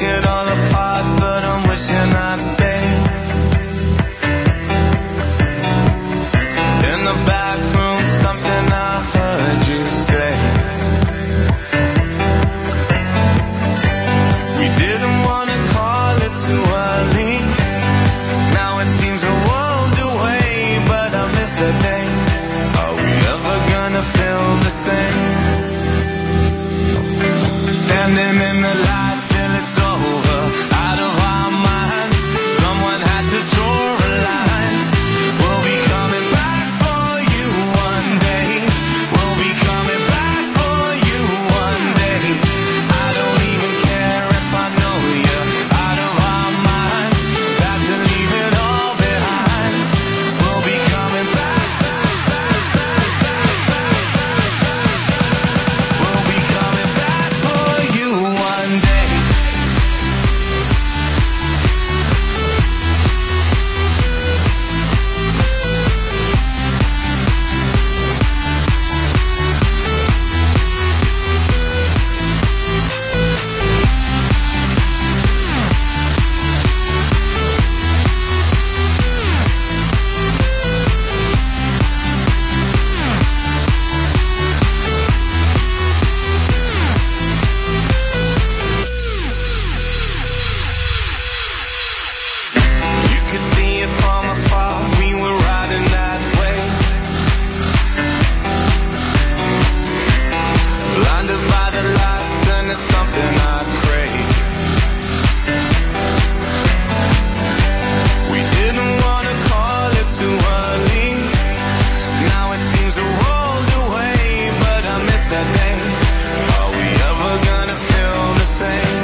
it all apart, but I'm wishing I'd stay. In the back room, something I heard you say. We didn't want to call it too early. Now it seems a world away, but I miss the day. Are we ever gonna feel the same? Standing in the light till it's over, out of our minds. Someone had to draw a line. We'll be coming back for you one day. We'll be coming back for you one day. I don't even care if I know you're out of our minds. Got to leave it all behind. We'll be coming back, back, back, back, back, back, back, back. We'll be coming back for you one day. You could see it from afar, we were riding that wave. Blinded by the lights and it's something I crave. We didn't want to call it too early. Now it seems a world away, but I miss that day. Are we ever gonna feel the same?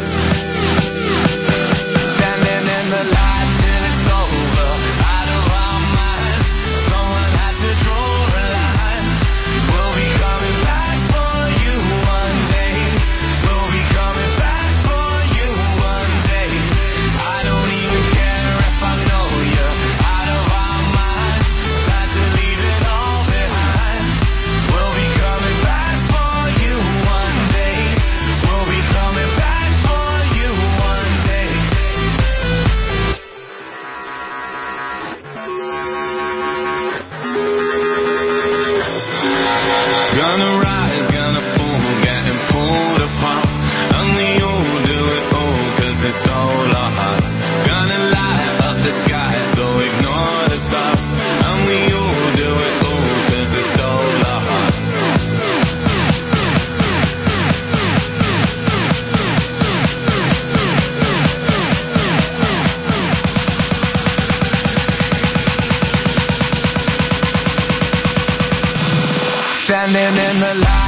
Standing in the light till it's over, out of our minds. Someone had to draw a line. We'll be coming back for you one day. We'll be coming back for you one day. I don't even care if I know you're out of our minds. Time to leave it all behind. We'll be coming back for you one day. We'll be coming back for you one day. Gonna rise, gonna fall, getting pulled apart. And we all do it all, cause it stole our hearts. Gonna light up the sky, so ignore the stars. And we all do it all, cause it stole our hearts. Standing in the light